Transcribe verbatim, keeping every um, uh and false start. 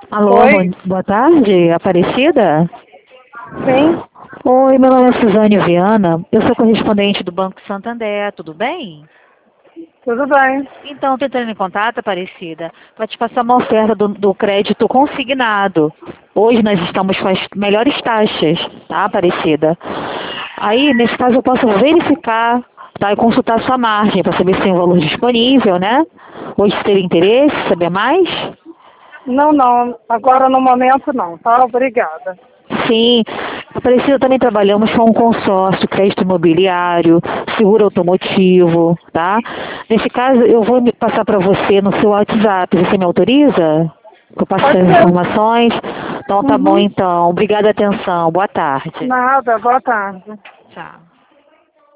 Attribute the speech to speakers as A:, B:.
A: Alô,
B: Oi?
A: bom- boa tarde, Aparecida?
B: Sim,
A: Oi, meu nome é Suzane Viana, eu sou correspondente do Banco Santander, tudo bem?
B: tudo bem.
A: Então, estou entrando em contato, Aparecida, para te passar uma oferta do, do crédito consignado. Hoje nós estamos com as melhores taxas, tá, Aparecida? Aí, nesse caso, eu posso verificar, tá, e consultar sua margem para saber se tem um valor disponível, né? Hoje, se teria interesse, saber mais?
B: Não, não, agora no momento não, tá? Obrigada.
A: Sim, a Aparecida também trabalhamos com um consórcio, crédito imobiliário, seguro automotivo, tá? Nesse caso, eu vou me passar para você no seu WhatsApp. Você me autoriza? Que eu passe
B: Pode
A: essas
B: ser.
A: informações? Então tá bom
B: Uhum.
A: então. Obrigada a atenção. Boa tarde.
B: Nada, boa tarde.
A: Tchau.